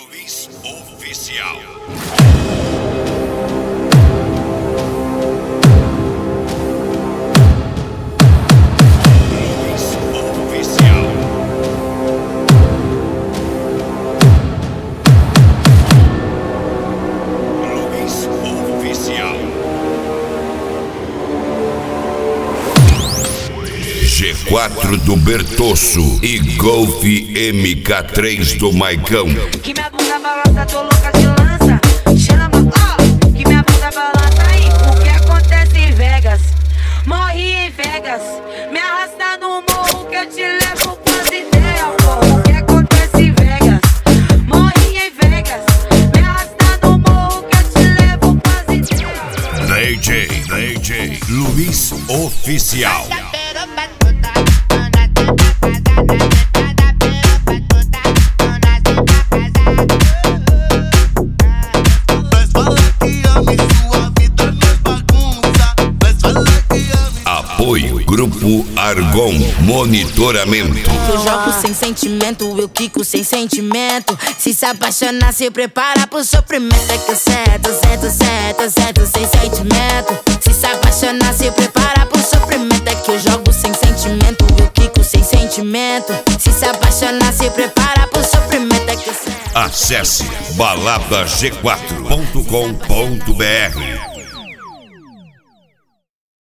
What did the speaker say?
Luiz Oficial. G4 do Bertosso e Golf MK3 do Maicão. Que minha bunda balança, tô louca de lança. Chama, ó, que minha bunda balança aí. O que acontece em Vegas? Morri em Vegas. Me arrasta no morro que eu te levo pras ideias, pô. O que acontece em Vegas? Morri em Vegas. Me arrasta no morro que eu te levo pras ideias. DJ Luiz Oficial. Apoio Grupo Argon Monitoramento. Eu jogo sem sentimento, eu quico sem sentimento. Se apaixonar, se prepara pro sofrimento. É que eu certo sem sentimento. Se apaixonar, se prepara pro sofrimento. É que eu jogo sem sentimento, eu quico sem sentimento. Se apaixonar, se prepara pro sofrimento. É que eu certo. Acesse baladag4.com.br.